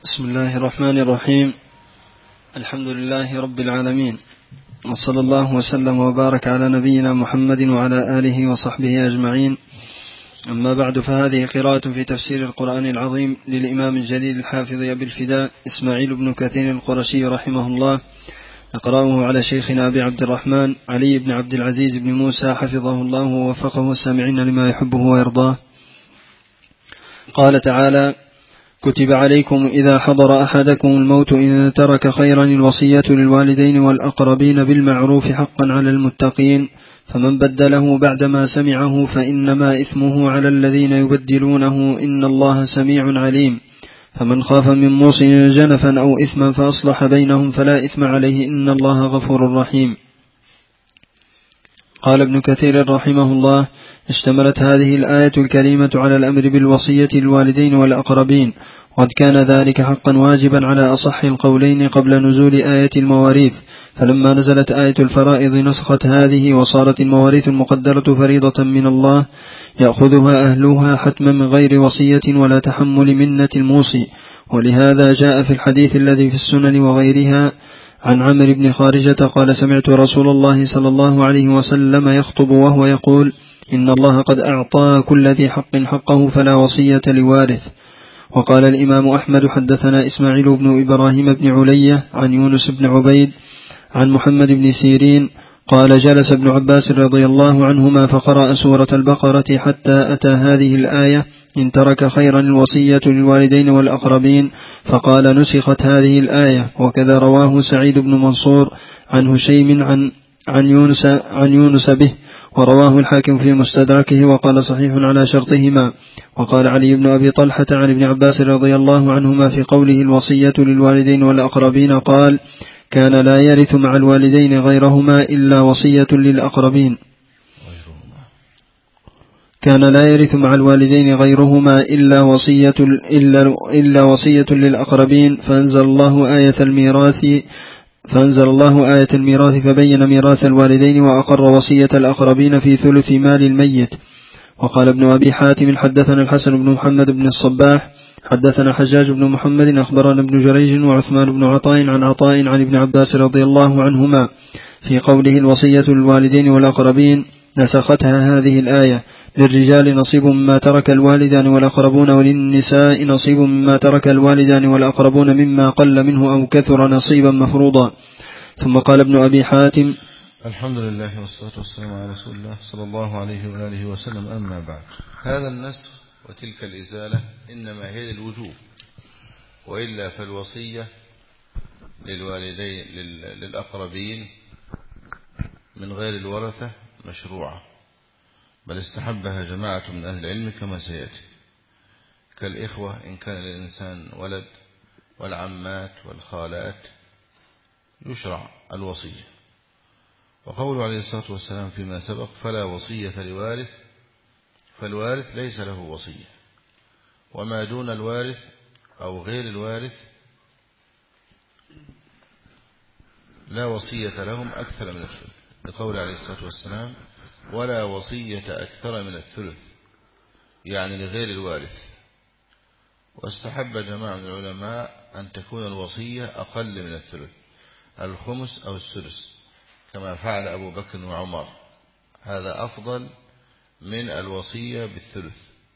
بسم الله الرحمن الرحيم. الحمد لله رب العالمين، وصلى الله وسلم وبارك على نبينا محمد وعلى آله وصحبه أجمعين. أما بعد، فهذه قراءة في تفسير القرآن العظيم للإمام الجليل الحافظ أبي الفداء إسماعيل بن كثير القرشي رحمه الله، نقرأه على شيخنا أبي عبد الرحمن علي بن عبد العزيز بن موسى حفظه الله ووفقه السامعين لما يحبه ويرضاه. قال تعالى: كتب عليكم إذا حضر أحدكم الموت إن ترك خيرا الوصية للوالدين والأقربين بالمعروف حقا على المتقين، فمن بدله بعدما سمعه فإنما إثمه على الذين يبدلونه إن الله سميع عليم. فمن خاف من موص جنفا أو إثما فأصلح بينهم فلا إثم عليه إن الله غفور رحيم. قال ابن كثير رحمه الله: اشتملت هذه الآية الكريمة على الأمر بالوصية للوالدين والأقربين، وقد كان ذلك حقا واجبا على أصح القولين قبل نزول آية المواريث، فلما نزلت آية الفرائض نسخت هذه وصارت المواريث المقدرة فريضة من الله يأخذها أهلها حتما من غير وصية ولا تحمل منة الموصي. ولهذا جاء في الحديث الذي في السنن وغيرها عن عمرو بن خارجة قال: سمعت رسول الله صلى الله عليه وسلم يخطب وهو يقول: إن الله قد أعطى كل ذي حق حقه فلا وصية لوارث. وقال الإمام أحمد: حدثنا إسماعيل بن إبراهيم بن علية عن يونس بن عبيد عن محمد بن سيرين قال: جلس ابن عباس رضي الله عنهما فقرأ سورة البقرة حتى أتى هذه الآية: إن ترك خيرا الوصية للوالدين والأقربين، فقال: نسخت هذه الآية. وكذا رواه سعيد بن منصور عن هشيم عن يونس به، ورواه الحاكم في مستدركه وقال: صحيح على شرطهما. وقال علي بن أبي طلحة عن ابن عباس رضي الله عنهما في قوله الوصية للوالدين والأقربين قال: كان لا يرث مع الوالدين غيرهما إلا وصية للأقربين. كان لا يرث مع الوالدين غيرهما إلا وصية للأقربين. فأنزل الله آية الميراث فبين ميراث الوالدين وأقر وصية الأقربين في ثلث مال الميت. وقال ابن أبي حاتم: حدثنا الحسن بن محمد بن الصباح حدثنا حجاج بن محمد أخبرنا ابن جريج وعثمان بن عطاء عن عن ابن عباس رضي الله عنهما في قوله الوصية للوالدين والأقربين نسختها هذه الآية: للرجال نصيب مما ترك الوالدان والأقربون، وللنساء نصيب مما ترك الوالدان والأقربون مما قل منه أو كثر نصيبا مفروضا. ثم قال ابن أبي حاتم: الحمد لله والصلاة والسلام على رسول الله صلى الله عليه وآله وسلم. أما بعد، هذا النسخ وتلك الإزالة إنما هي للوجوب، وإلا فالوصية للوالدين للأقربين من غير الورثة مشروعة، بل استحبها جماعة من أهل العلم كما سيأتي، كالإخوة إن كان للإنسان ولد، والعمات والخالات يشرع الوصية. وقوله عليه الصلاة والسلام فيما سبق: فلا وصية لوارث، فالوارث ليس له وصية، وما دون الوارث أو غير الوارث لا وصية لهم أكثر من الثلث، لقول عليه الصلاة والسلام: ولا وصية أكثر من الثلث، يعني لغير الوارث. واستحب جماعة من العلماء أن تكون الوصية أقل من الثلث، الخمس أو السدس، كما فعل أبو بكر وعمر، هذا أفضل من الوصية بالثلث.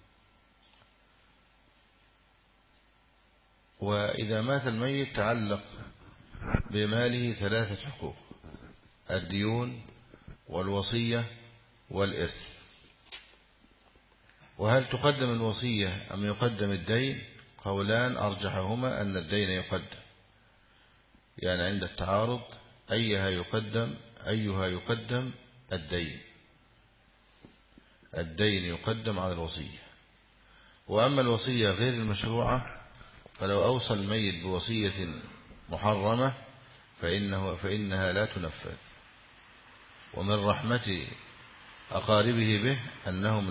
وإذا مات الميت تعلق بماله ثلاثة حقوق: الديون والوصية والإرث. وهل تقدم الوصية أم يقدم الدين؟ قولان أرجحهما أن الدين يقدم، يعني عند التعارض أيها يقدم الدين يقدم على الوصية. وأما الوصية غير المشروعة فلو أوصى الميت بوصية محرمة فإنها لا تنفذ. ومن رحمة أقاربه به أنهم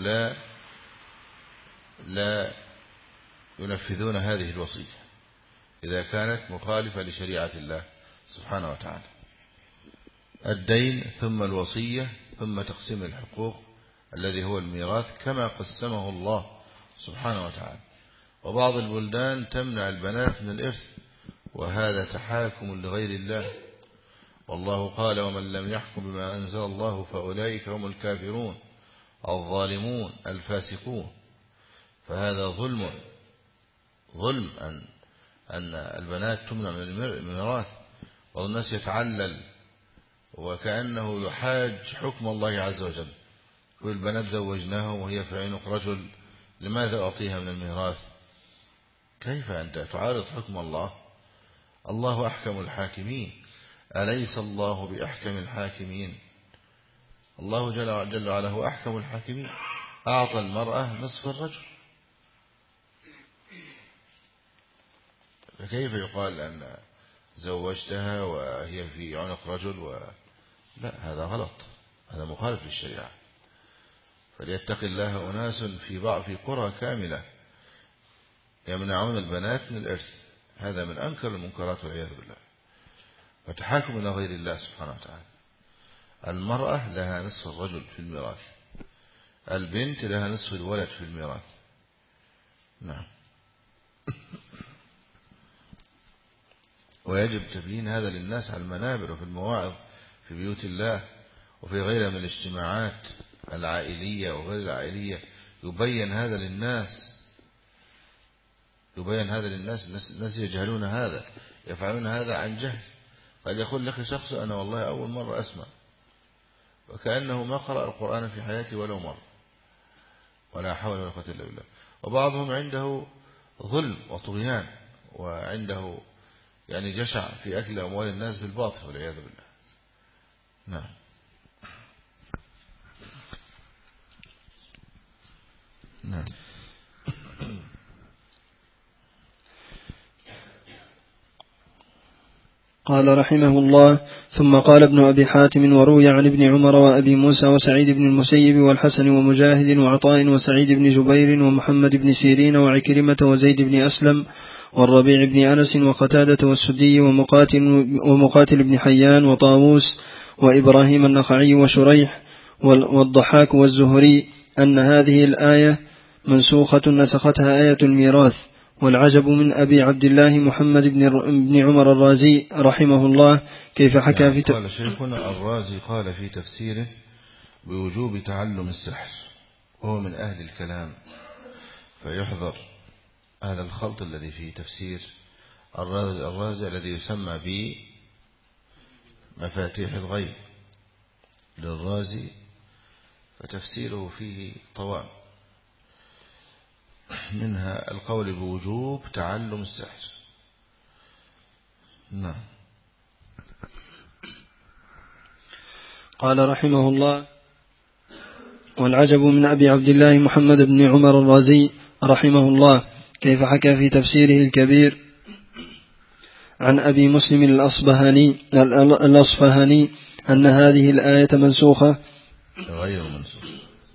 لا ينفذون هذه الوصية إذا كانت مخالفة لشريعة الله سبحانه وتعالى. الدين ثم الوصية ثم تقسيم الحقوق الذي هو الميراث كما قسمه الله سبحانه وتعالى. وبعض البلدان تمنع البنات من الإرث، وهذا تحاكم لغير الله. والله قال: ومن لم يحكم بما أنزل الله فأولئك هم الكافرون الظالمون الفاسقون. فهذا ظلم أن البنات تمنع من الميراث، والناس يتعلل وكأنه يحاج حكم الله عز وجل. والبنات زوجناهم وهي في عنق رجل، لماذا أعطيها من الميراث؟ كيف أنت تعارض حكم الله؟ الله أحكم الحاكمين، أليس الله بأحكم الحاكمين؟ الله جل وعلا هو أحكم الحاكمين، أعطى المرأة نصف الرجل، فكيف يقال أن زوجتها وهي في عنق رجل لا، هذا غلط، هذا مخالف للشريعة. فليتق الله أناس في قرى كاملة يمنعون البنات من الإرث، هذا من أنكر المنكرات والعياذ بالله، وتحاكم إلى غير الله سبحانه وتعالى. المرأة لها نصف الرجل في الميراث، البنت لها نصف الولد في الميراث. نعم. ويجب تبيين هذا للناس على المنابر وفي المواعظ في بيوت الله وفي غيرها من الاجتماعات العائلية وغير العائلية، يبين هذا للناس، الناس يجهلون هذا، يفعلون هذا عن جهل. قد يقول لك شخص: أنا والله أول مرة أسمع، وكأنه ما قرأ القرآن في حياته ولو مرة، ولا حول ولا قوة إلا بالله. وبعضهم عنده ظلم وطغيان، وعنده يعني جشع في أكل أموال الناس بالباطل والعياذ بالله. نعم. نعم. قال رحمه الله: ثم قال ابن أبي حاتم: وروي عن ابن عمر وأبي موسى وسعيد بن المسيب والحسن ومجاهد وعطاء وسعيد بن جبير ومحمد بن سيرين وعكرمة وزيد بن أسلم والربيع بن أنس وقتادة والسدي ومقاتل بن حيان وطاووس وإبراهيم النخعي وشريح والضحاك والزهري أن هذه الآية منسوخة نسختها آية الميراث. والعجب من أبي عبد الله محمد بن عمر الرازي رحمه الله كيف حكى في قال شيخنا الرازي قال في تفسيره بوجوب تعلم السحر، وهو من أهل الكلام، فيحذر هذا الخلط الذي في تفسير الرازي الذي يسمى بمفاتيح الغيب للرازي، فتفسيره فيه طوام، منها القول بوجوب تعلم السحر. نعم. قال رحمه الله: والعجب من أبي عبد الله محمد بن عمر الرازي رحمه الله كيف حكى في تفسيره الكبير عن أبي مسلم الأصفهاني أن هذه الآية منسوخة غير منسوخ.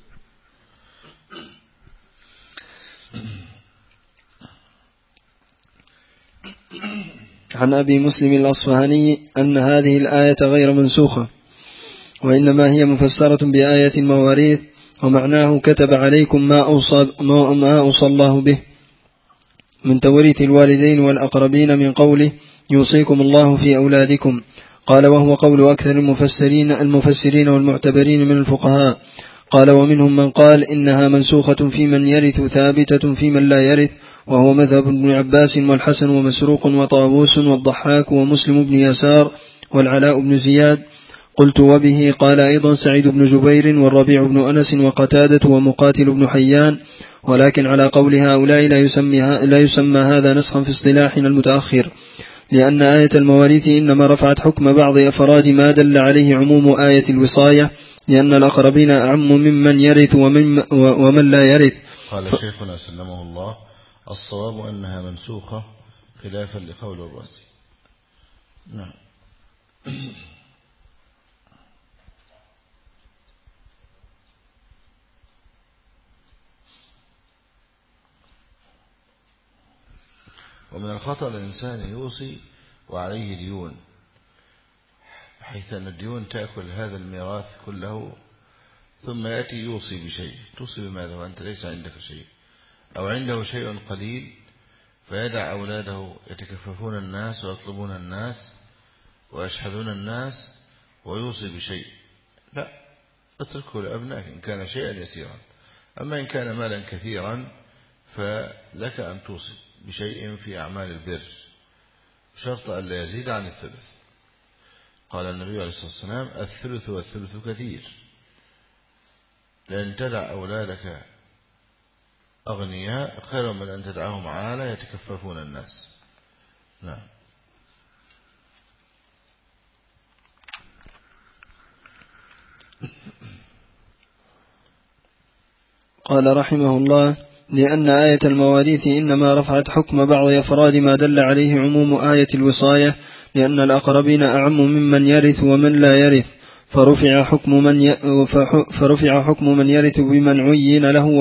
عن أبي مسلم الأصفهاني أن هذه الآية غير منسوخة، وإنما هي مفسرة بآية المواريث، ومعناه كتب عليكم ما أوصى الله به من توريث الوالدين والأقربين من قوله يوصيكم الله في أولادكم. قال: وهو قول أكثر المفسرين والمعتبرين من الفقهاء. قال: ومنهم من قال إنها منسوخة في من يرث ثابتة في من لا يرث، وهو مذهب ابن عباس والحسن ومسروق وطاووس والضحاك ومسلم بن يسار والعلاء بن زياد. قلت: وبه قال أيضا سعيد بن جبير والربيع بن أنس وقتادة ومقاتل بن حيان، ولكن على قول هؤلاء لا يسمى هذا نسخا في اصطلاحنا المتأخر، لأن آية المواريث إنما رفعت حكم بعض أفراد ما دل عليه عموم آية الوصاية، لأن الأقربين أعم ممن يرث ومن لا يرث. قال شيخنا سلمه الله: الصواب أنها منسوخة خلافا لقول الرازي. نعم. ومن الخطأ الإنسان يوصي وعليه ديون، حيث أن الديون تأكل هذا الميراث كله، ثم يأتي يوصي بشيء. توصي بماذا وأنت ليس عندك شيء، أو عنده شيء قليل فيدع أولاده يتكففون الناس ويطلبون الناس ويشحذون الناس ويوصي بشيء، لا، اتركه لأبنائك إن كان شيئا يسيرا. أما إن كان مالا كثيرا فلك أن توصي بشيء في أعمال البر شرط أن لا يزيد عن الثلث. قال النبي عليه الصلاة والسلام: الثلث والثلث كثير. لأن تدع أولادك أغنياء خير من أن تدعهم عالة يتكففون الناس. نعم. قال رحمه الله: لأن آية المواريث إنما رفعت حكم بعض أفراد ما دل عليه عموم آية الوصاية، لأن الأقربين أعم ممن يرث ومن لا يرث، فرفع حكم من يرث بمن عين له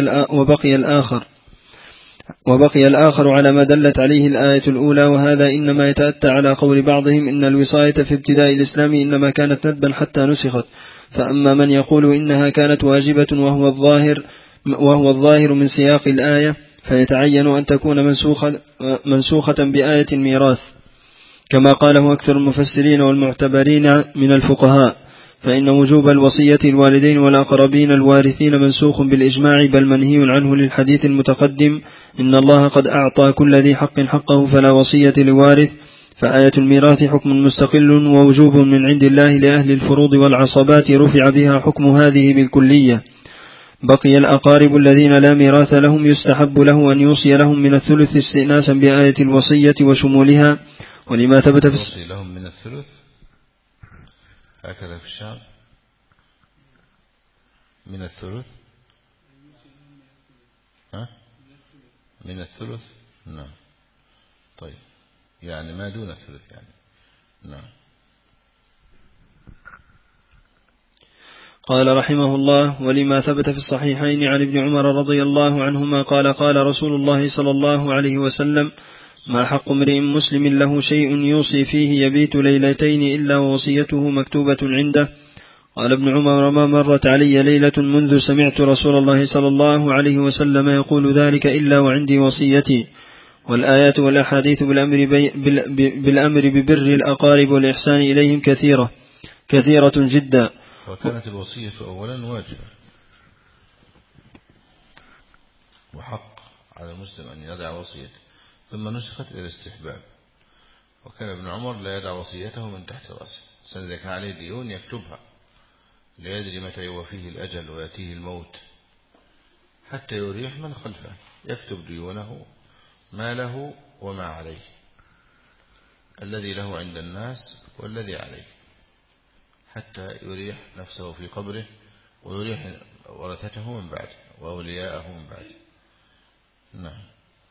وبقي الآخر على ما دلت عليه الآية الأولى. وهذا إنما يتأتى على قول بعضهم إن الوصاية في ابتداء الإسلام إنما كانت ندبا حتى نسخت. فأما من يقول إنها كانت واجبة وهو الظاهر من سياق الآية، فيتعين أن تكون منسوخة بآية الميراث، كما قاله أكثر المفسرين والمعتبرين من الفقهاء، فإن وجوب الوصية الوالدين والأقربين الوارثين منسوخ بالإجماع، بل منهي عنه للحديث المتقدم: إن الله قد أعطى كل ذي حق حقه فلا وصية لوارث. فآية الميراث حكم مستقل ووجوب من عند الله لأهل الفروض والعصبات رفع بها حكم هذه بالكلية. بقي الأقارب الذين لا ميراث لهم يستحب له أن يوصي لهم من الثلث استئناسا بآية الوصية وشمولها، ولما ثبت في يوصي لهم من الثلث هكذا في الشعب، من الثلث، من الثلث. نعم. طيب، يعني ما دون الثلث يعني. نعم. قال رحمه الله: ولما ثبت في الصحيحين عن ابن عمر رضي الله عنهما قال: قال رسول الله صلى الله عليه وسلم: ما حق امرئ مسلم له شيء يوصي فيه يبيت ليلتين إلا ووصيته مكتوبة عنده. قال ابن عمر: ما مرت علي ليلة منذ سمعت رسول الله صلى الله عليه وسلم يقول ذلك إلا وعندي وصيتي. والآيات والأحاديث بالأمر ببر الأقارب والإحسان إليهم كثيرة جدا. وكانت الوصية أولا واجبة وحق على المسلم أن يدع وصيته، ثم نسخت إلى الاستحباب. وكان ابن عمر لا يدع وصيته من تحت رأسه، إذا كان عليه ديون يكتبها لا يدري متى يوفيه الأجل ويأتيه الموت، حتى يريح من خلفه. يكتب ديونه، ما له وما عليه، الذي له عند الناس والذي عليه، حتى يريح نفسه في قبره ويريح ورثته من بعده وأولياءه من بعده. نعم.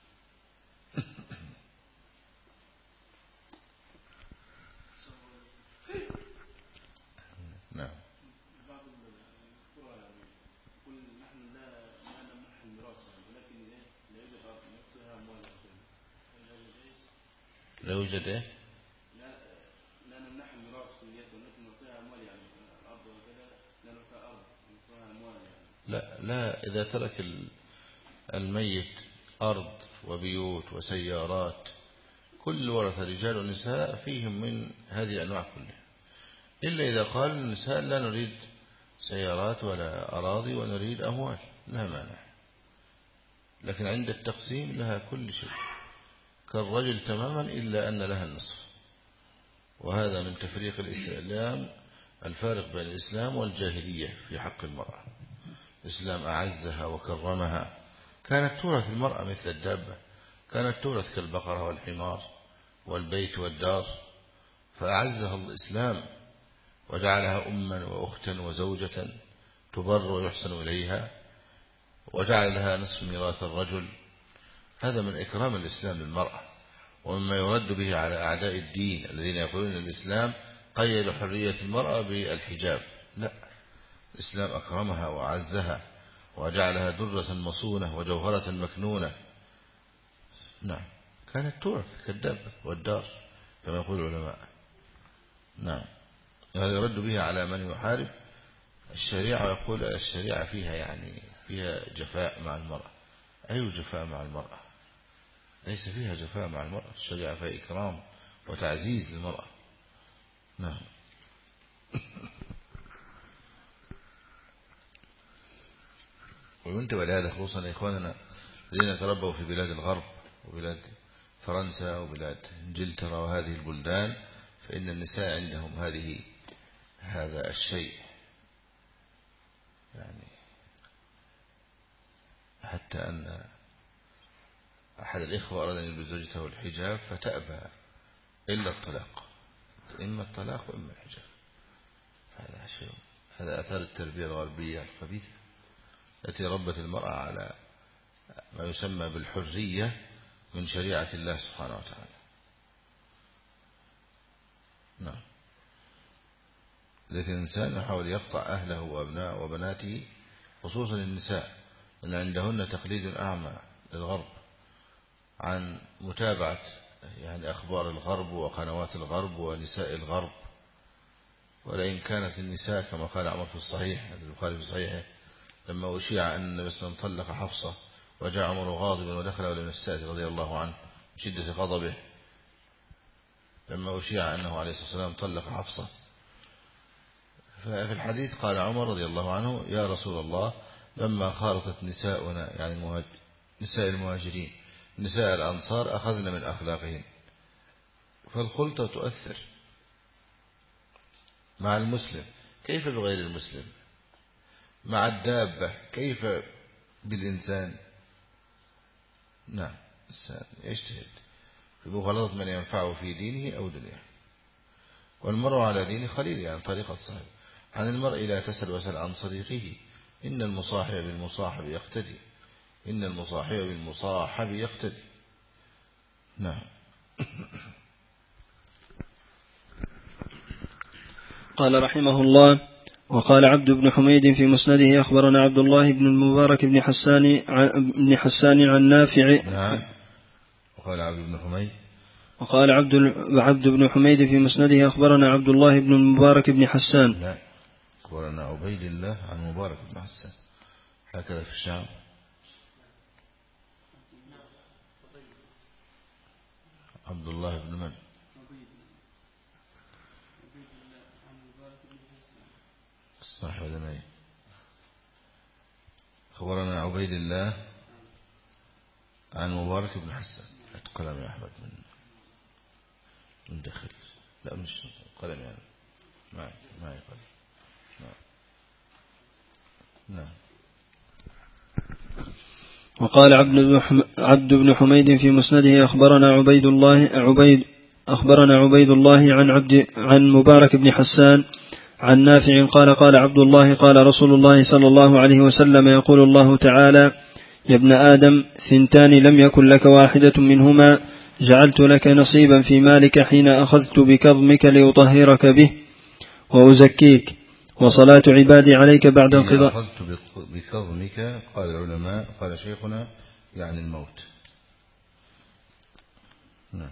نعم. لا يوجد ايه؟ لا نمنح الميراث كلية، ولكن نعطيها أموال، يعني الأرض وكذا لا نعطيها أرض، نعطيها أموال يعني. لا، إذا ترك الميت أرض وبيوت وسيارات، كل ورثة رجال ونساء فيهم من هذه الأنواع كلها، إلا إذا قال النساء لا نريد سيارات ولا أراضي ونريد أموال، لا مانع. لكن عند التقسيم لها كل شيء كالرجل تماما إلا أن لها النصف. وهذا من تفريق الإسلام، الفارق بين الإسلام والجاهلية في حق المرأة. الإسلام أعزها وكرمها، كانت تورث المرأة مثل الدابة، كانت تورث كالبقرة والحمار والبيت والدار، فأعزها الإسلام وجعلها أما وأختا وزوجة تبر ويحسن إليها، وجعل لها نصف ميراث الرجل. هذا من إكرام الإسلام للمرأة، ومما يرد به على أعداء الدين الذين يقولون الإسلام قيد حرية المرأة بالحجاب. لا، الإسلام أكرمها وأعزها وجعلها درة مصونة وجوهرة مكنونة. نعم، كانت تورث كالدابة والدار كما يقول العلماء. نعم، هذا يرد به على من يحارب الشريعة ويقول الشريعة فيها يعني فيها جفاء مع المرأة. أي جفاء مع المرأة؟ ليس فيها جفاء مع المرأة، الشريعة فيها إكرام وتعزيز للمرأة. نعم. وينتبه لهذا خصوصا إخواننا الذين تربوا في بلاد الغرب وبلاد فرنسا وبلاد انجلترا وهذه البلدان، فإن النساء عندهم هذا الشيء، يعني حتى أن أحد الإخوة أراد أن يلبس زوجته الحجاب فتأبى إلا الطلاق، إما الطلاق وإما الحجاب. هذا أثار التربية الغربية الخبيثة التي ربت المرأة على ما يسمى بالحرية من شريعة الله سبحانه وتعالى. نعم. لكن الإنسان يحاول يقطع أهله وأبناء وبناته خصوصا النساء، أن عندهن تقليد أعمى للغرب عن متابعة يعني أخبار الغرب وقنوات الغرب ونساء الغرب. ولئن كانت النساء كما قال عمر في الصحيح البخاري في صحيحه لما أشيع أن النبي صلى الله عليه وسلم طلق حفصة وجاء عمر غاضبا ودخل ولم يستأذن رضي الله عنه شدة غضبه، لما أشيع أنه عليه الصلاة والسلام طلق حفصة، ففي الحديث قال عمر رضي الله عنه: يا رسول الله لما خالطت نساؤنا يعني نساء المهاجرين نساء الأنصار أخذنا من أخلاقهم. فالخلطة تؤثر مع المسلم، كيف بغير المسلم؟ مع الدابة كيف بالإنسان؟ نعم. الإنسان يجتهد في مغالطة من ينفعه في دينه أو دنياه. والمرء على دين خليل، يعني طريقة الصحيح. عن المرء لا تسل وسل عن صديقه، إن المصاحب بالمصاحب يقتدي، إن المصاحب بالمصاحب يقتدي. نعم. قال رحمه الله: وقال عبد بن حميد في مسنده أخبرنا عبد الله بن المبارك بن حسان عن نافع. نعم. وقال عبد بن حميد وقال عبد بن حميد في مسنده أخبرنا عبد الله بن المبارك بن حسان. لا، أخبرنا عبيد الله عن مبارك بن حسان، هكذا في الشام. عبد الله بن من؟ صاحب ذنين. أخبرنا عبيد الله عن مبارك بن حسان. قلم يا أحمد من دخل، لا مش قلم يعني ما يقل. نعم. وقال عبد بن حميد في مسنده أخبرنا عبيد الله عن مبارك بن حسان عن نافع قال: قال عبد الله: قال رسول الله صلى الله عليه وسلم: يقول الله تعالى: يا ابن آدم 2 لم يكن لك واحدة منهما، جعلت لك نصيبا في مالك حين أخذت بكظمك لأطهرك به وأزكيك، وصلاة عبادي عليك بعد انقضاء. أخذت بكظمك قال العلماء، قال شيخنا يعني الموت. نعم.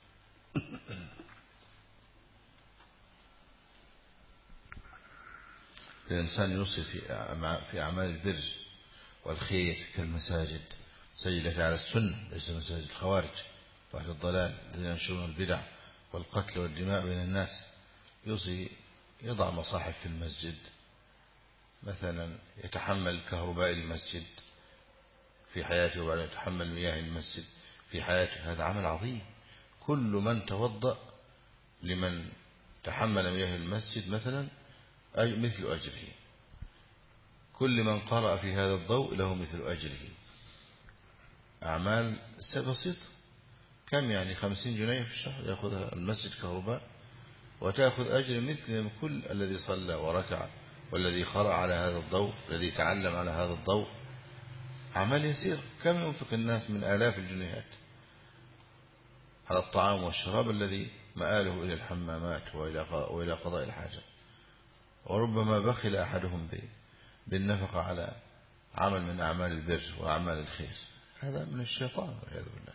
الإنسان يوصي في أعمال البر والخير كالمساجد، سجلة على السنة ليس مساجد الخوارج وأهل الضلال الذين ينشرون البدع والقتل والدماء بين الناس. يوصي يضع مصاحف في المسجد مثلا، يتحمل كهرباء المسجد في حياته وبعدين يتحمل مياه المسجد في حياته. هذا عمل عظيم. كل من توضأ لمن تحمل مياه المسجد مثلا مثل أجره، كل من قرأ في هذا الضوء له مثل أجره. أعمال بسيطة، كم يعني 50 جنيه في الشهر يأخذها المسجد كهرباء، وتأخذ أجر مثل كل الذي صلى وركع والذي قرأ على هذا الضوء الذي تعلم على هذا الضوء. أعمال يسير. كم ينفق الناس من آلاف الجنيهات على الطعام والشراب الذي مآله إلى الحمامات وإلى قضاء الحاجة، وربما بخل أحدهم بالنفقة على عمل من أعمال البر وأعمال الخير. هذا من الشيطان والعياذ بالله.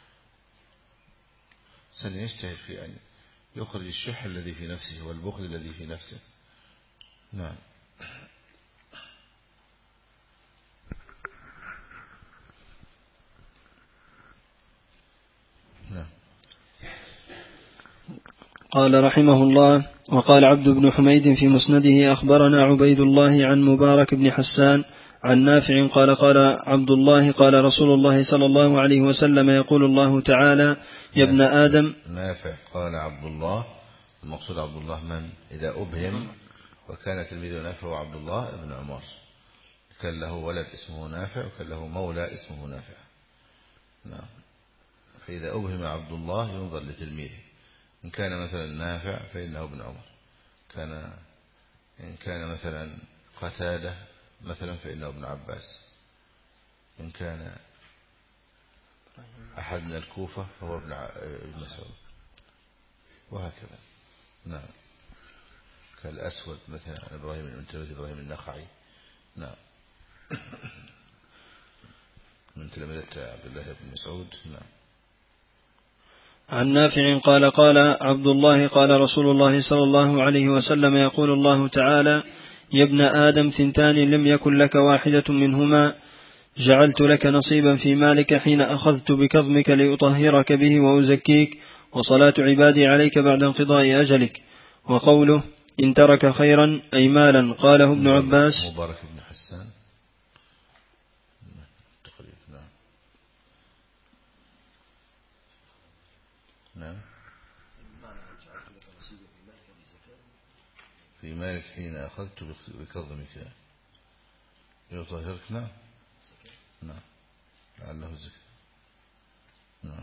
سنجتهد في أن يخرج الشح الذي في نفسه والبخل الذي في نفسه. نعم. قال رحمه الله: وقال عبد بن حميد في مسنده: أخبرنا عبيد الله عن مبارك بن حسان عن نافع قال: قال عبد الله: قال رسول الله صلى الله عليه وسلم: يقول الله تعالى: يا ابن آدم. نافع قال عبد الله، المقصود عبد الله من؟ إذا أبهم وكان تلميذ نافع وعبد الله بن عمر، كان له ولد اسمه نافع وكان له مولى اسمه نافع. نعم. فإذا أبهم عبد الله ينظر لتلميذه، إن كان مثلا نافع فإنه ابن عمر، إن كان مثلا قتادة مثلا فإنه ابن عباس، إن كان أحد من الكوفة فهو ابن مسعود، وهكذا. نعم. كالأسود مثلا إبراهيم النخعي. نعم. من تلامذة عبد الله بن مسعود. نعم. عن نافع قال: قال عبد الله: قال رسول الله صلى الله عليه وسلم: يقول الله تعالى: يا ابن آدم، ثنتان لم يكن لك واحدة منهما، جعلت لك نصيبا في مالك حين أخذت بكظمك لأطهرك به وأزكيك، وصلاة عبادي عليك بعد انقضاء أجلك. وقوله: إن ترك خيرا أي مالا. قاله ابن عباس. مبارك بن حسان. نعم. في مالك حين أخذت بكظمك لأطهرك. نعم. نعم. لعله الزكاة. نعم.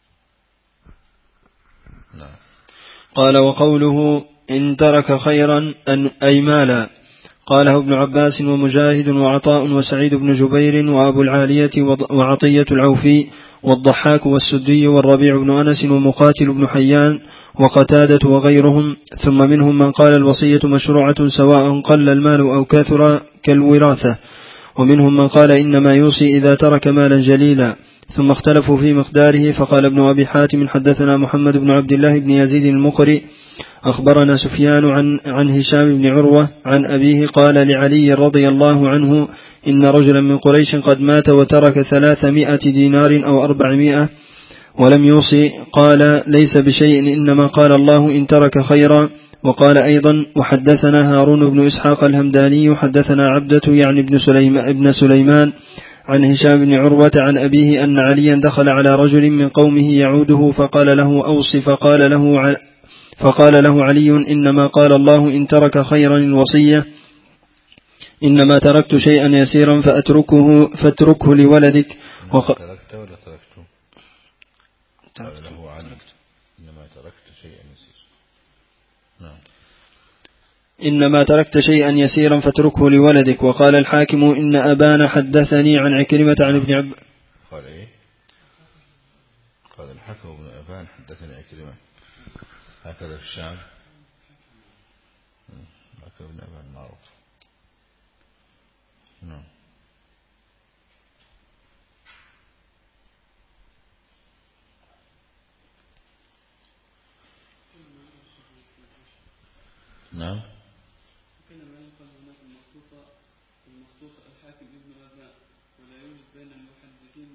نعم. قال: وقوله: إن ترك خيرا أي مالا. قاله ابن عباس ومجاهد وعطاء وسعيد بن جبير وأبو العالية وعطية العوفي والضحاك والسدي والربيع بن أنس ومقاتل بن حيان وقتادة وغيرهم. ثم منهم من قال: الوصية مشروعة سواء قل المال أو كثر كالوراثة. ومنهم من قال: إنما يوصي إذا ترك مالا جليلا. ثم اختلفوا في مقداره، فقال ابن أبي حاتم: حدثنا محمد بن عبد الله بن يزيد المقري أخبرنا سفيان عن هشام بن عروة عن أبيه قال لعلي رضي الله عنه: إن رجلا من قريش قد مات وترك 300 دينار أو 400 ولم يوصي. قال: ليس بشيء، إنما قال الله: إن ترك خيرا. وقال أيضا: وحدثنا هارون بن إسحاق الهمداني حدثنا عبدة يعني ابن سليمان عن هشام بن عروة عن أبيه أن عليا دخل على رجل من قومه يعوده فقال له: أوصي. فقال له علي: إنما قال الله: إن ترك خيرا الوصية، إنما تركت شيئا يسيرا فاتركه لولدك. تركت ولا تركته؟ قال له علي: إنما تركت شيئا يسيرا. نعم. إنما تركت شيئا يسيرا فاتركه لولدك. وقال الحاكم: إن أبان حدثني عن عكرمة عن ابن عباس. قال إيه؟ قال الحاكم ابن أبان حدثني عكرمة، هكذا في الشعب. هكذا ابن أبان معروف. نعم. نعم. كما ينقل هناك المخطوطة الحاكم ابن أبان، ولا يوجد بين المحدثين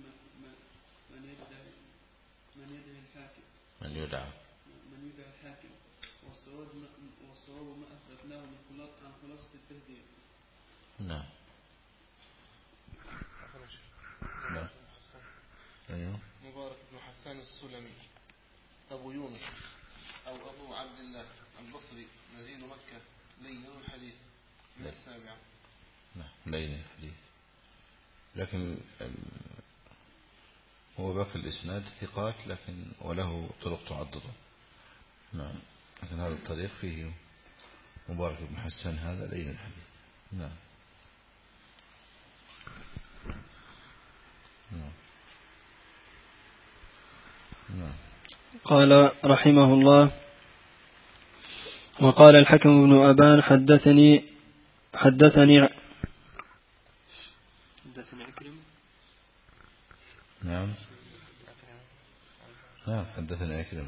من يدعى الحاكم، والصواب ما أثبتناه من خلاصة التهذيب. نعم. نعم. أيوه. مبارك بن حسان السلمي أبو يونس أو أبو عبد الله البصري، نزيل مكة، لين الحديث من السابعة. نعم، لين الحديث، لكن هو باقي الإسناد ثقات، لكن وله طرق تعضده. نعم. لكن هذا الطريق فيه مبارك بن حسان هذا لين الحديث. نعم. نعم. نعم. قال رحمه الله: وقال الحكم بن أبان حدثني عكرمة. نعم. نعم، حدثني عكرمة.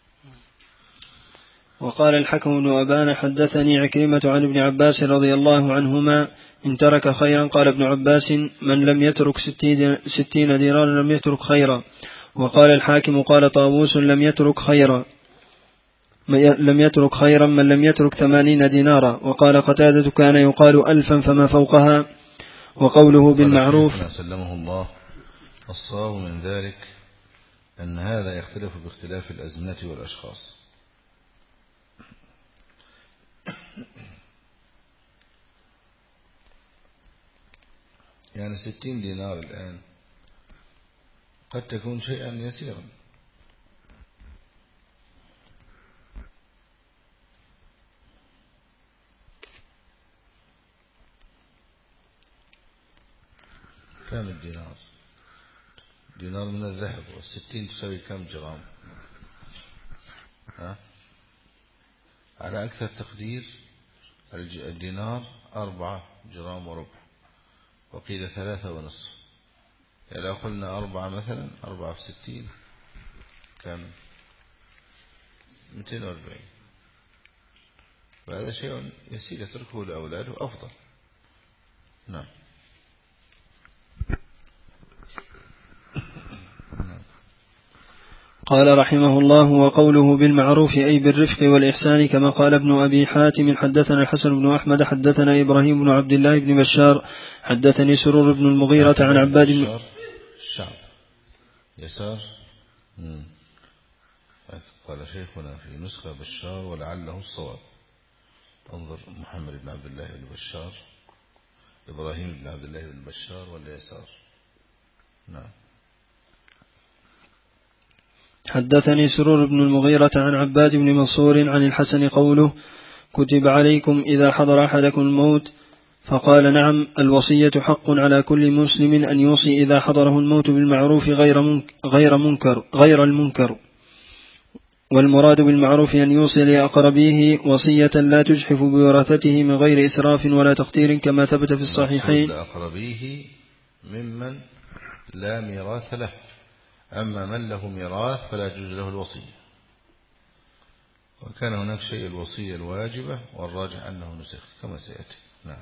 وقال الحكم بن أبان حدثني عكرمة عن ابن عباس رضي الله عنهما: إن ترك خيرا. قال ابن عباس: من لم يترك 60 دينارا لم يترك خيرا. وقال الحاكم: قال طاووس: لم يترك خيرا. لم يترك خيرا من لم يترك 80 دينارا. وقال قتادة كان يقال 1000 فما فوقها. وقوله بالمعروف سلمه الله الصواب من ذلك أن هذا يختلف باختلاف الأزمنة والأشخاص. يعني 60 دينار الآن قد تكون شيئا يسيرا، كم الدينار؟ دينار من الذهب، والستين تساوي كم جرام؟ على أكثر تقدير الدينار 4 جرام وربع، وقيل 3.5. يعني لو قلنا 4 مثلا، 4 في 60 كم؟ 240. وهذا شيء يسير يتركه لأولاده أفضل. نعم. قال رحمه الله: وقوله بالمعروف أي بالرفق والإحسان، كما قال ابن أبي حاتم حدثنا الحسن بن أحمد حدثنا إبراهيم بن عبد الله بن بشار حدثني سرور بن المغيرة عن عباد بن الشعب يسار. قال شيخنا في نسخة بشار ولعله الصواب. انظر محمد بن عبد الله بن بشار، إبراهيم بن عبد الله بن بشار ولا يسار؟ نعم. حدثني سرور بن المغيرة عن عباد بن منصور عن الحسن قوله: كتب عليكم إذا حضر أحدكم الموت. فقال: نعم، الوصية حق على كل مسلم أن يوصي إذا حضره الموت بالمعروف غير المنكر. والمراد بالمعروف أن يوصي لأقربيه وصية لا تجحف بورثته من غير إسراف ولا تقتير، كما ثبت في الصحيحين. لأقربيه ممن لا ميراث له، أما من له ميراث فلا يجوز له الوصية. وكان هناك شيء الوصية الواجبة، والراجح أنه نسخ كما سيأتي. نعم.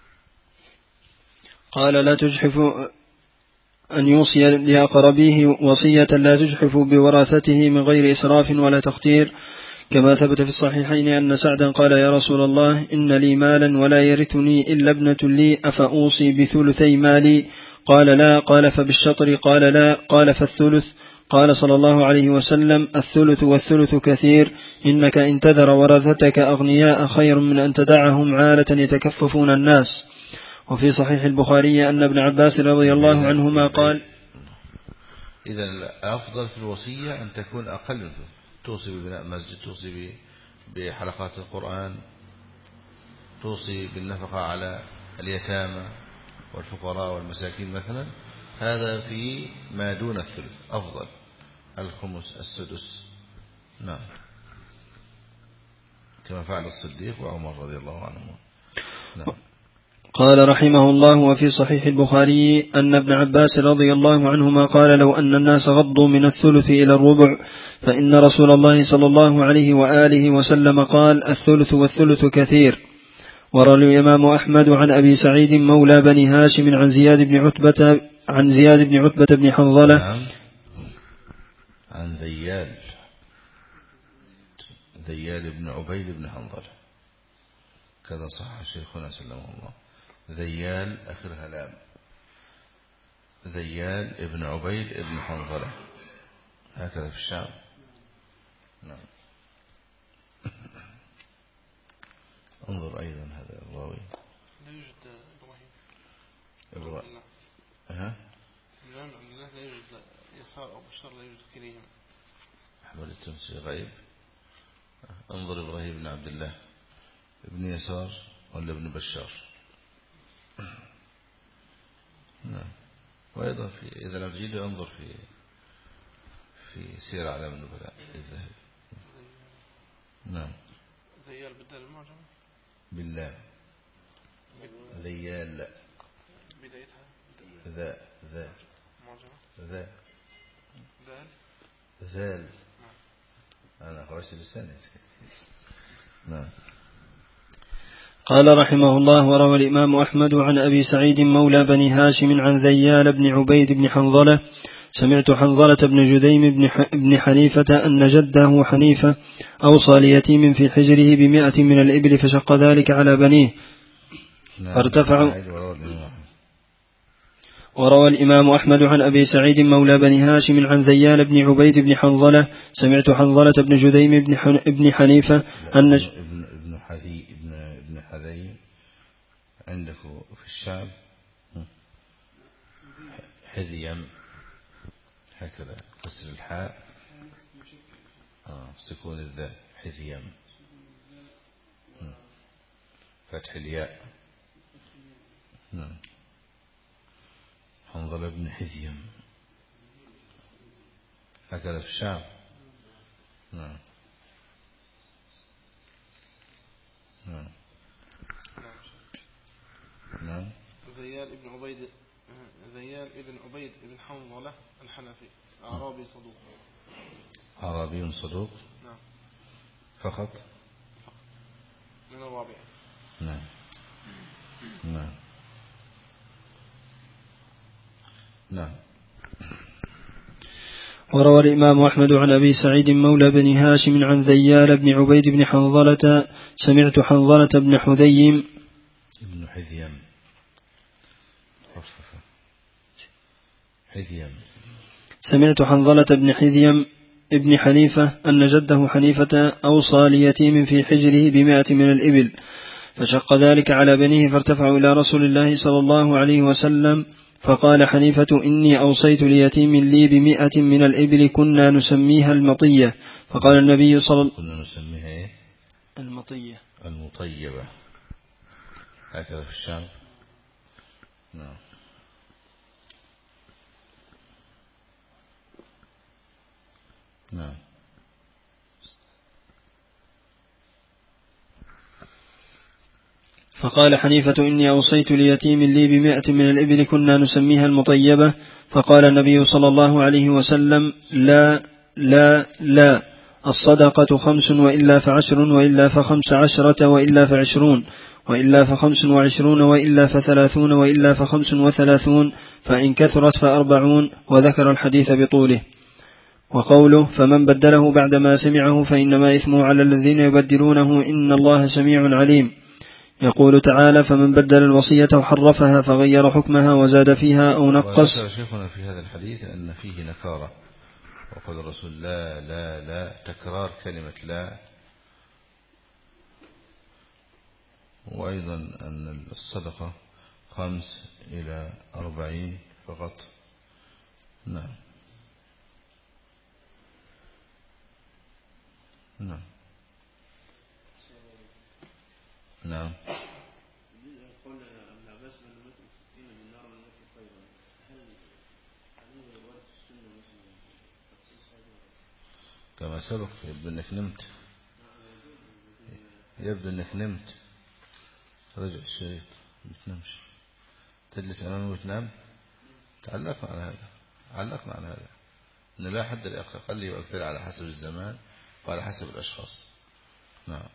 قال: لا تجحف أن يوصي لأقربيه وصية لا تجحف بوراثته من غير إسراف ولا تقتير، كما ثبت في الصحيحين أن سعدا قال: يا رسول الله، إن لي مالا ولا يرثني إلا ابنة لي، أفأوصي بثلثي مالي؟ قال: لا. قال: فبالشطر؟ قال: لا. قال: فالثلث؟ قال صلى الله عليه وسلم: الثلث والثلث كثير، إنك إن تذر ورثتك أغنياء خير من أن تدعهم عالة يتكففون الناس. وفي صحيح البخاري أن ابن عباس رضي الله عنهما قال: إذا الأفضل في الوصية أن تكون أقل منه. توصي ببناء مسجد، توصي بحلقات القرآن، توصي بالنفقة على اليتامى والفقراء والمساكين مثلا. هذا في ما دون الثلث أفضل، الخمس، السدس. نعم، كما فعل الصديق وعمر رضي الله عنهما. نعم. قال رحمه الله: وفي صحيح البخاري أن ابن عباس رضي الله عنهما قال: لو أن الناس غضوا من الثلث إلى الربع، فإن رسول الله صلى الله عليه وآله وسلم قال: الثلث والثلث كثير. وروى الإمام أحمد عن أبي سعيد مولى بني هاشم عن زياد بن عتبة بن حنظلة. نعم. عن ذيال بن عبيد بن حنظلة، كذا صح شيخنا سلمه الله. ذيال آخرها لام، ذيال ابن عبيد ابن حنظلة، هكذا في الشام. نعم. انظر أيضا هذا الراوي. لا يوجد إبراهيم. لا يوجد يسار أو بشار، لا يوجد كريم. أحمد التونسي غيب. انظر إبراهيم بن عبد الله ابن يسار ولا ابن بشار. نعم. وأيضا إذا لم تجده انظر في سير أعلام النبلاء الذهبي. نعم. ذيال بالدال المعجمة. بالله. ذيال. بدايتها ذا معجمة. ذال. أنا خرجت لساني. نعم. قال رحمه الله: وروى الإمام أحمد عن أبي سعيد مولى بني هاشم عن ذيال بن عبيد بن حنظلة سمعت حنظلة بن جذيم بن حنيفة أن جده حنيفة أوصى ليتيم في حجره ب100 من الإبل فشق ذلك على بنيه فارتفعوا. وروى الإمام أحمد عن أبي سعيد مولى بني هاشم عن ذيال بن عبيد بن حنظلة سمعت حنظلة بن جذيم بن حنيفة أن ابن حذي عندك في الشام حذيم هكذا كسر الحاء سكون الذال حذيم فتح الياء حنظلة بن حذيم هكذا في الشام. نعم. ذيال ابن عبيد بن حنظلة الحنفي أعرابي صدوق. أعرابي صدوق. نعم. فقط من الرابع. نعم. وروى الإمام أحمد عن أبي سعيد مولى بني هاشم عن ذيال بن عبيد بن حنظلة سمعت حنظلة بن حذيم ابن حذيم سمعت حنظلة بن حذيم ابن حنيفة أن جده حنيفة أوصى ليتيم في حجره ب100 من الإبل فشق ذلك على بنيه فارتفعوا إلى رسول الله صلى الله عليه وسلم فقال حنيفة إني أوصيت ليتيم لي ب100 من الإبل كنا نسميها المطية فقال النبي صلى الله عليه وسلم كنا نسميها إيه؟ المطيبة هكذا في الشام. نعم. فقال حنيفة إني أوصيت ليتيم لي ب100 من الإبل كنا نسميها المطيبة فقال النبي صلى الله عليه وسلم لا لا لا الصدقة 5 وإلا ف10 وإلا ف15 وإلا ف20 وإلا ف25 وإلا ف30 وإلا ف35 فإن كثرت ف40 وذكر الحديث بطوله. وقوله فمن بدله بعدما سمعه فإنما إثمه على الذين يبدلونه إن الله سميع عليم. يقول تعالى فمن بدل الوصية وحرفها فغير حكمها وزاد فيها أو نقص. وذكر شيخنا في هذا الحديث أن فيه نكارة وقال الرسول لا لا لا تكرار كلمة لا وأيضا أن الصدقة 5 إلى 40 فقط. نعم. كما سبق يبدو أنك نمت رجع الشريط بتنامش تجلس أمامه وتنام. علقنا على هذا أن لا حد الأقل وأكثر على حسب الزمان وعلى حسب الأشخاص. نعم.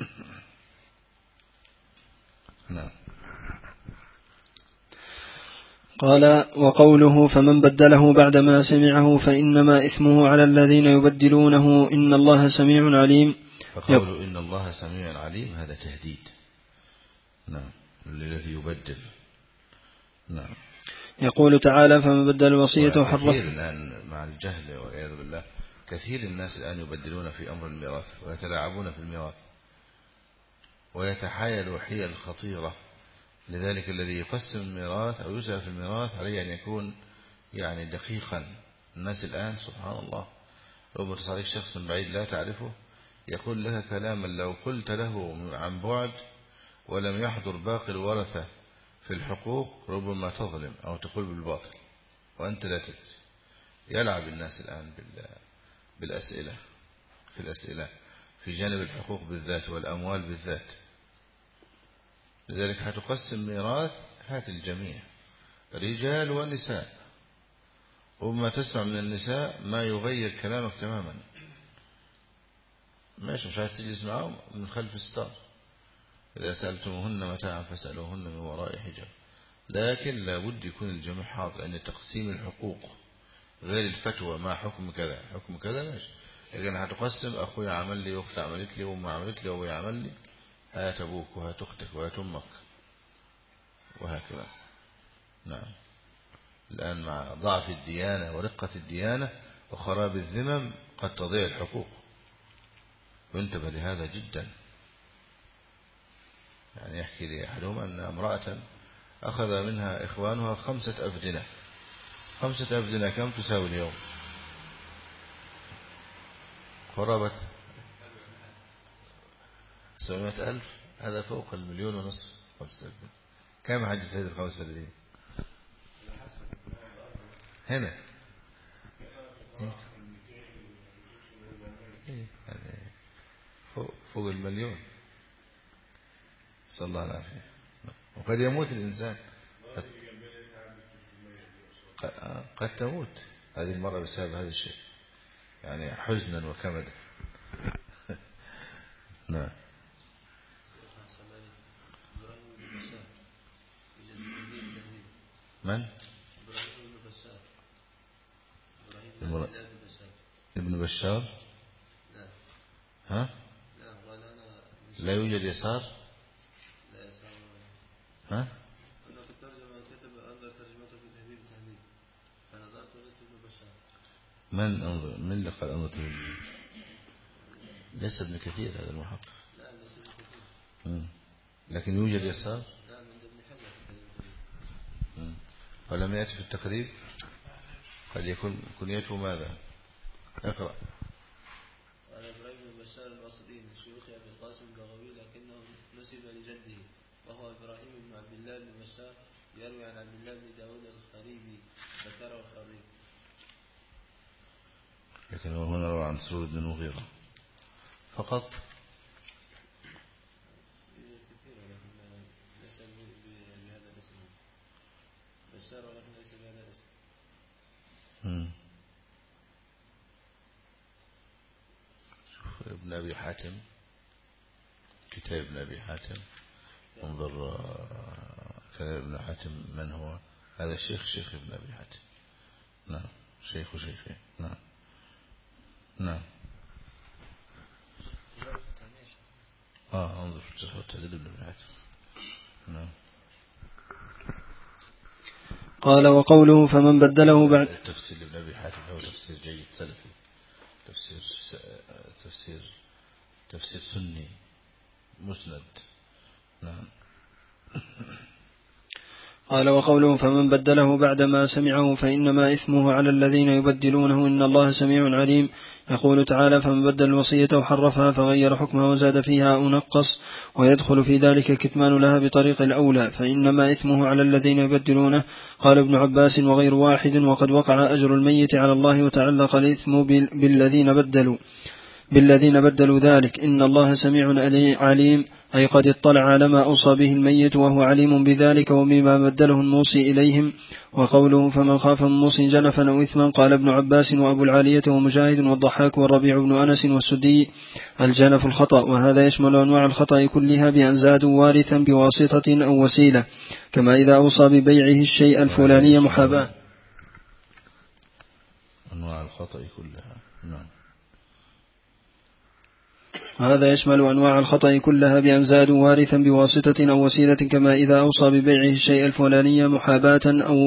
قال وقوله فمن بدله بعدما سمعه فإنما إثمه على الذين يبدلونه إن الله سميع عليم. فقوله إن الله سميع عليم هذا تهديد. نعم. الذي يبدل. نعم. يقول تعالى فمن بدل الوصية وحرف. كثير الآن مع الجهل والعياذ بالله كثير الناس الآن يبدلون في أمر الميراث ويتلاعبون في الميراث ويتحايلوا حيل خطيرة. لذلك الذي يقسم الميراث أو يسأل في الميراث عليه أن يكون يعني دقيقا. الناس الآن سبحان الله لو بتصاريك شخص بعيد لا تعرفه يقول لك كلاما لو قلت له عن بعد ولم يحضر باقي الورثة في الحقوق ربما تظلم أو تقول بالباطل وأنت لا تدري. يلعب الناس الآن بالأسئلة في الأسئلة في جانب الحقوق بالذات والأموال بالذات. لذلك هتقسم ميراث هات الجميع رجال ونساء وما تسمع من النساء ما يغير كلامك تماما. مش عايز تجلس معهم من خلف الستار. إذا سألتموهن متاعا فاسألوهن من وراء حجاب. لكن لابد يكون الجميع حاضر لأن تقسيم الحقوق غير الفتوى ما حكم كذا حكم كذا ماشي، لكن هتقسم أخوي عمل لي وأختي عملت لي وأمي عملت لي وأبوي عمل لي، هات أبوك وهات أختك وهات أمك وهكذا. نعم. الآن مع ضعف الديانة ورقة الديانة وخراب الذمم قد تضيع الحقوق، وانتبه لهذا جدا. يعني يحكي لي أحدهم أن امرأة أخذ منها إخوانها 5 أفدنة. 5 أفدنة كم تساوي اليوم؟ قرابة 700,000. هذا فوق 1,500,000. 5 أفدنة كم حج سيد 5 أفدنة هنا؟ يعني فوق 1,000,000. صلى الله عليه وسلم. وقد يموت الإنسان، قد تموت هذه المرة بسبب هذا الشيء، يعني حزنا وكمدا. نعم. من؟ ابن بشار. ها؟ لا يوجد يسار. ها؟ من انظر من اللي قال انظر تهديد؟ ليس ابن كثير هذا المحقق. لكن يوجد يسار. ولم يأتي في التقريب. قد يكون كنيته ماذا؟ اقرأ. قال إبراهيم بن بشار الواسطي من شيوخ أبي القاسم البغوي لكنه نسب لجده، وهو إبراهيم بن عبد الله بن بشار يروي عن عبد الله بن داود الخريبي ذكره الخريب. لكن هو هنا روى عن سرور بن المغيرة فقط. كثير لكن ليس بهذا الاسم. بشار ولكن ليس بهذا الاسم. شوف ابن أبي حاتم، كتاب ابن أبي حاتم، انظر كتاب ابن حاتم من هو. هذا شيخ ابن أبي حاتم. نعم شيخه. نعم. نعم. انظر في التصحيح والتعديل ابن أبي حاتم. نعم. قال وقوله فمن بدله بعد. التفسير لابن أبي حاتم هو تفسير جيد سلفي، تفسير سني مسند. نعم. قال وقوله فمن بدله بعدما سمعه فإنما إثمه على الذين يبدلونه إن الله سميع عليم. يقول تعالى فمن بدل الوصية وحرفها فغير حكمها وزاد فيها أو نقص، ويدخل في ذلك الكتمان لها بطريق الأولى، فإنما إثمه على الذين يبدلونه. قال ابن عباس وغير واحد وقد وقع أجر الميت على الله وتعلق الإثم بالذين بدلوا ذلك. إن الله سميع عليم أي قد اطلع على ما أوصى به الميت وهو عليم بذلك وبما بدله الموصي إليهم. وقوله فمن خاف من موص جنفا أو إثما قال ابن عباس وأبو العالية ومجاهد والضحاك والربيع بن أنس والسدي الجنف الخطأ، وهذا يشمل أنواع الخطأ كلها بأن زادوا وارثا بواسطة أو وسيلة، كما إذا أوصى ببيعه الشيء الفلاني محاباة. أنواع الخطأ كلها. نعم. وهذا يشمل أنواع الخطأ كلها بأن زادوا وارثا بواسطة أو وسيلة، كما إذا أوصى ببيعه الشيء الفلاني محاباة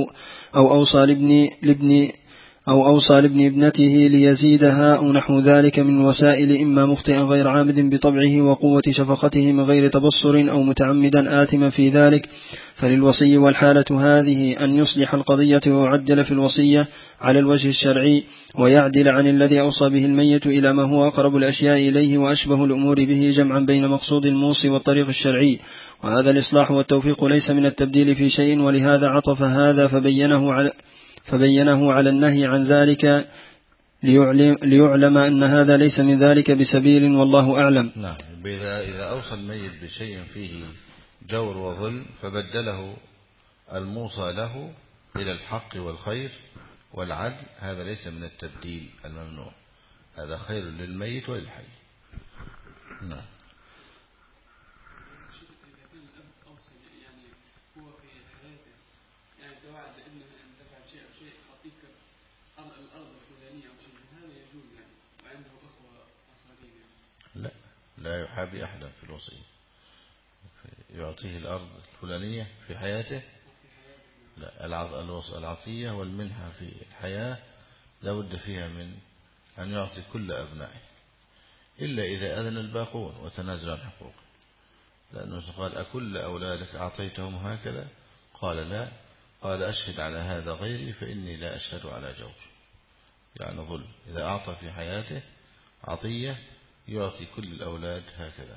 أو أوصى لابن ابنته ليزيدها أو نحو ذلك من وسائل، إما مخطئا غير عامد بطبعه وقوة شفقته من غير تبصر أو متعمدا آثما في ذلك. فللوصي والحالة هذه أن يصلح القضية ويعدل في الوصية على الوجه الشرعي، ويعدل عن الذي أوصى به الميت إلى ما هو أقرب الأشياء إليه وأشبه الأمور به، جمعا بين مقصود الموصي والطريق الشرعي. وهذا الإصلاح والتوفيق ليس من التبديل في شيء، ولهذا عطف هذا فبينه على النهي عن ذلك ليعلم أن هذا ليس من ذلك بسبيل، والله أعلم. نعم. إذا أوصى الميت بشيء فيه جور وظلم فبدله الموصى له إلى الحق والخير والعدل، هذا ليس من التبديل الممنوع، هذا خير للميت وللحي. نعم. يحابي أحدا في الوصية، يعطيه الأرض الفلانية في حياته. لا، العطية والمنحة في الحياة لا بد فيها من أن يعطي كل أبنائه، إلا إذا أذن الباقون وتنازل عن حقوقه، لأنه قال أكل أولادك أعطيتهم هكذا؟ قال لا، قال أشهد على هذا غيري فإني لا أشهد على جور، يعني ظلم. إذا أعطى في حياته عطية يعطي كل الأولاد هكذا،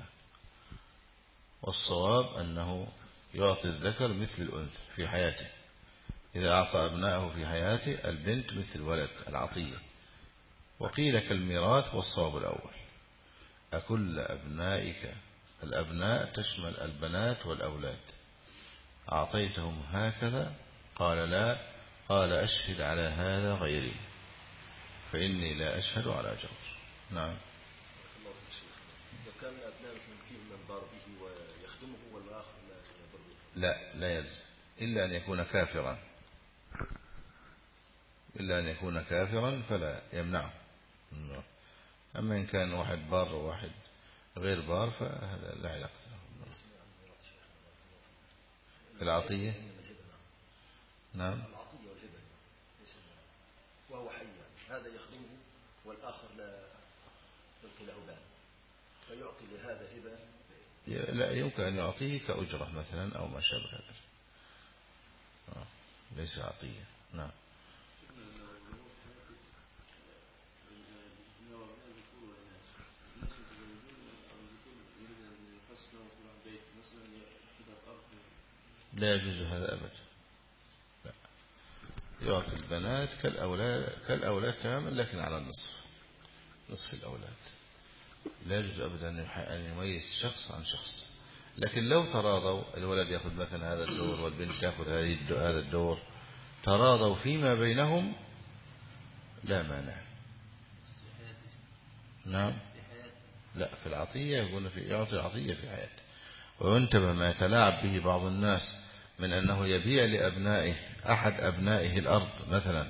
والصواب أنه يعطي الذكر مثل الأنثى في حياته. إذا أعطى أبنائه في حياته البنت مثل الولد العطية. وقيل كالميراث، والصواب الأول. أكل أبنائك، الأبناء تشمل البنات والأولاد، أعطيتهم هكذا؟ قال لا، قال أشهد على هذا غيري فإني لا أشهد على جور. نعم. كان الأبناء فيه من بار به ويخدمه والآخر لا يضره؟ لا يلزم، إلا أن يكون كافرا، إلا أن يكون كافرا فلا يمنعه. أما إن كان واحد بار وواحد غير بار فهذا لا علاقة له. العطية، نعم، العطية والهبة وهو حي، هذا يخدمه والآخر لا يلقي له بال، فيعطي لهذا هبة. لا، يمكن أن يعطيه كأجرة مثلا أو ما شابه ذلك، ليس عطية. نعم. لا يجوز هذا أبدا، لا. يعطي البنات كالأولاد تماما، لكن على نصف الأولاد. لا يجوز أبدا أن يميز شخص عن شخص، لكن لو تراضوا، الولد يأخذ مثلا هذا الدور والبنت تأخذ هذا الدور، تراضوا فيما بينهم لا مانع. نعم. لا، في العطية يقول يعطي العطية في حياته. وينتبه ما يتلاعب به بعض الناس من أنه يبيع لأبنائه، أحد أبنائه الأرض مثلا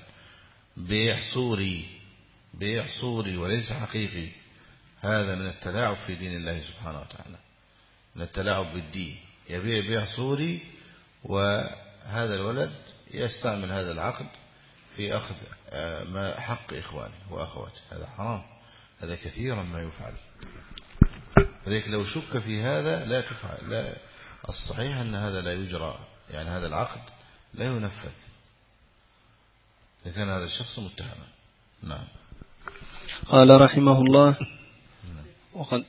بيع صوري وليس حقيقي. هذا من التلاعب في دين الله سبحانه وتعالى، من التلاعب بالدين. يبيع بيع صوري، وهذا الولد يستعمل هذا العقد في أخذ ما حق إخوانه وأخواته. هذا حرام، هذا كثيرا ما يفعل. فذلك لو شك في هذا لا تفعل. لا، الصحيح أن هذا لا يجرى، يعني هذا العقد لا ينفذ إذا كان هذا الشخص متهما. نعم. قال رحمه الله وقد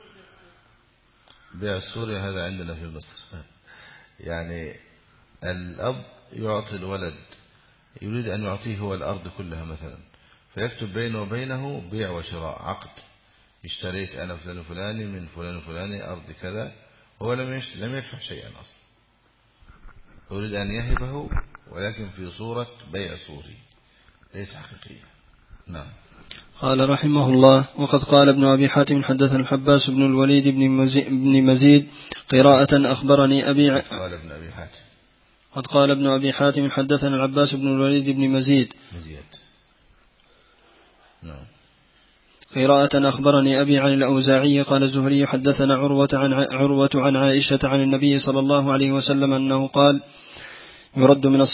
بيع السوري هذا عندنا في مصر، يعني الأب يعطي الولد، يريد أن يعطيه هو الأرض كلها مثلا، فيكتب بينه وبينه بيع وشراء، عقد. اشتريت أنا فلان الفلاني من فلان الفلاني أرض كذا، هو لم يدفع شيئا أصلا، يريد أن يهبه، ولكن في صورة بيع صوري ليس حقيقية. نعم. قال رحمه الله وقد قال ابن أبي حاتم حدثنا الحباس بن الوليد بن مزيد قراءة أخبرني أبي قال ابن أبي حاتم قد قال ابن أبي حاتم حدثنا العباس بن الوليد بن مزيد نعم. قراءة أخبرني أبي عن الأوزاعي قال الزهري حدثنا عروة عن عائشة عن النبي صلى الله عليه وسلم أنه قال يرد من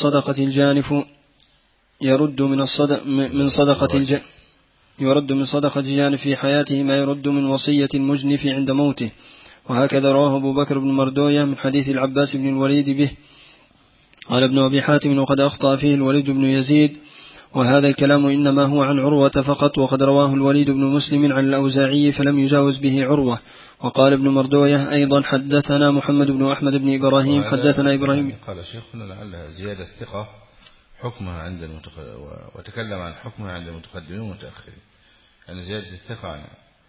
صدقة الجانف في حياته ما يرد من وصية المجنف عند موته. وهكذا رواه أبو بكر بن مردوية من حديث العباس بن الوليد به. قال ابن أبي حاتم وقد أخطأ فيه الوليد بن يزيد، وهذا الكلام إنما هو عن عروة فقط، وقد رواه الوليد بن مسلم عن الأوزاعي فلم يجاوز به عروة. وقال ابن مردوية أيضا حدثنا محمد بن أحمد بن إبراهيم حدثنا إبراهيم. قال شيخنا لعلها زيادة ثقة حكمها عند وتكلم عن حكمها عند المتقدمين والمتأخرين. يعني زيادة الثقة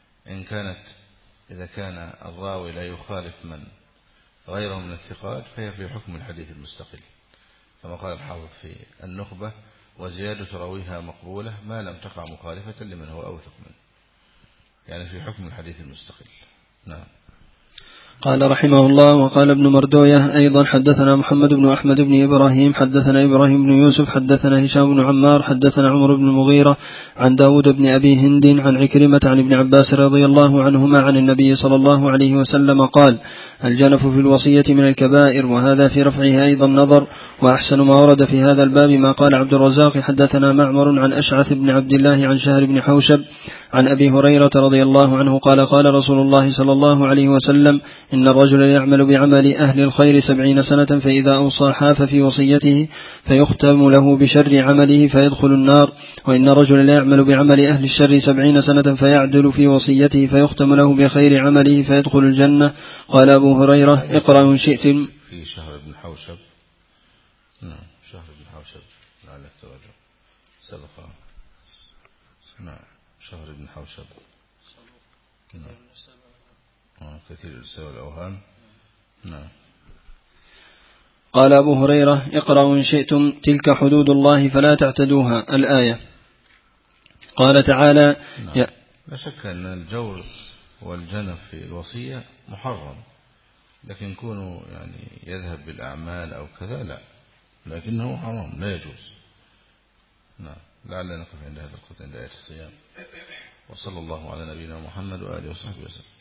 إذا كان الراوي لا يخالف من غيره من الثقات فهي في حكم الحديث المستقل، كما قال الحافظ في النخبة: وزيادة راويها مقبولة ما لم تقع مخالفة لمن هو أوثق منه، يعني في حكم الحديث المستقل. نعم. قال رحمه الله: وقال ابن مردوية أيضا: حدثنا محمد بن أحمد بن إبراهيم حدثنا إبراهيم بن يوسف حدثنا هشام بن عمار حدثنا عمر بن المغيرة عن داود بن أبي هند عن عكرمة عن ابن عباس رضي الله عنهما عن النبي صلى الله عليه وسلم قال: الجنف في الوصية من الكبائر. وهذا في رفعه أيضا نظر. وأحسن ما ورد في هذا الباب ما قال عبد الرزاق: حدثنا معمر عن أشعث بن عبد الله عن شهر بن حوشب عن أبي هريرة رضي الله عنه قال: قال رسول الله صلى الله عليه وسلم: إن الرجل يعمل بعمل أهل الخير 70 سنة فإذا أوصى حاف في وصيته فيختم له بشر عمله فيدخل النار، وإن الرجل لا يعمل بعمل أهل الشر 70 سنة فيعدل في وصيته فيختم له بخير عمله فيدخل الجنة. قال أبو هريرة: اقرأ إن شئتم. في شهر بن حوشب. نعم، شهر بن حوشب لعلك تراجع سبق. نعم، شهر بن حوشب. نعم، كثير السوء الأوهام. نعم. قال أبو هريرة: اقرأوا إن شئتم، تلك حدود الله فلا تعتدوها. الآية. قال تعالى: نعم. لا شك أن الجور والجنف في الوصية محرم، لكن كونه يعني يذهب بالأعمال أو كذا لا، لكنه حرام لا يجوز. نعم. لعلنا نقف عند هذا القدر عند آية الصيام. وصلى الله على نبينا محمد وآله وصحبه وسلم.